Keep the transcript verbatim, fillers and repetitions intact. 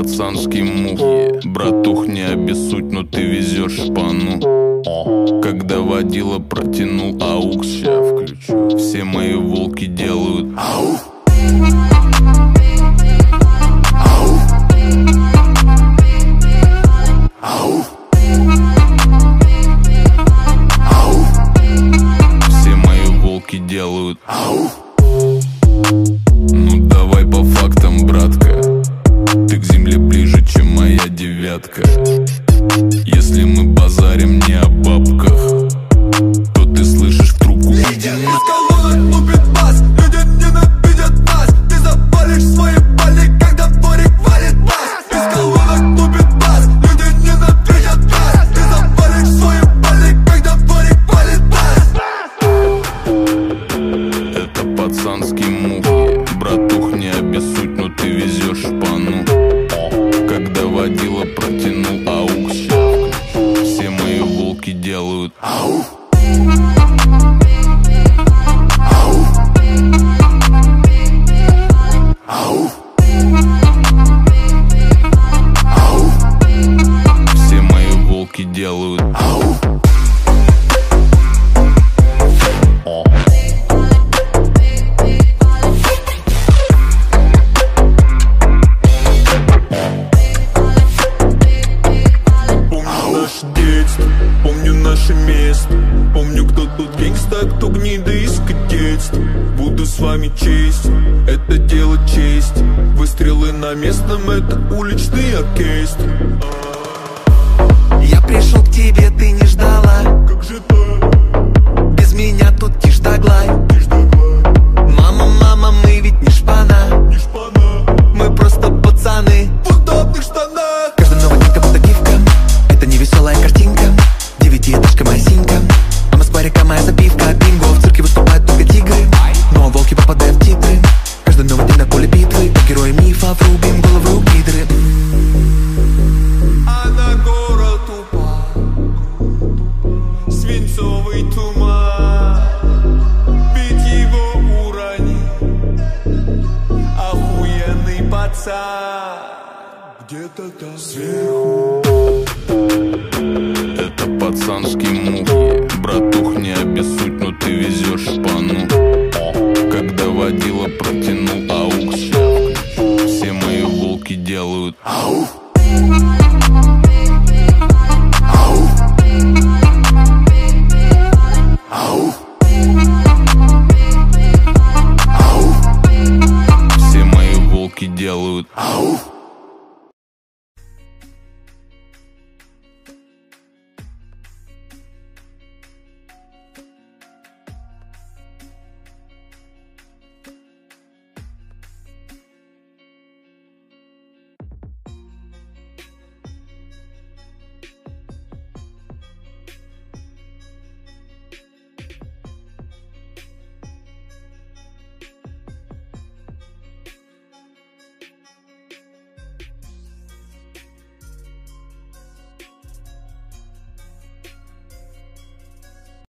пацанский мух. Братух, не обессудь, но ты везешь шпану. Когда водила протянул аукс, ща включу. Все мои волки делают ауф. Все мои волки делают ауф. Ну давай по фактам, братка. Ты к земле ближе, чем моя девятка. Если мы базарим не о бабках, то ты слышишь в трубку: иди на... Из колонок лупит бас, люди ненавидят нас. Ты запалишь свои пали, когда дворик валит бас. Из колонок лупит бас, люди ненавидят нас. Ты запалишь свои пали, когда дворик валит бас. Это пацанский мух. Братух, не обессудь, но ты везешь шпану. Когда водила протянул аукс, все мои волки делают ауф. Все мои волки делают ауф. Помню наше место, помню, кто тут гангста, кто гнида из кадетства. Буду с вами честь, это дело чести. Выстрелы на местном, это уличный оркестр. Я пришел к тебе, ты не ждала. Как же так? Без меня тут тишь да гладь. Мама, мама, мы ведь не шпана. Не шпана. Мы просто пацаны в удобных штанах. Каждый новый день как будто гифка. Это не веселая картинка. Девятиэтажка моя синька. Мама с парика моя запивка. Бинго, в цирке выступают только тигры. Но волки попадают в титры. Каждый новый день на поле битвы. По героям мифов рубим головы у гидры. А на город упал свинцовый туман. Бить его урони, охуенный пацан. Где-то там сверху. Это пацанский мух. Братух, не обессудь, но ты везешь шпану.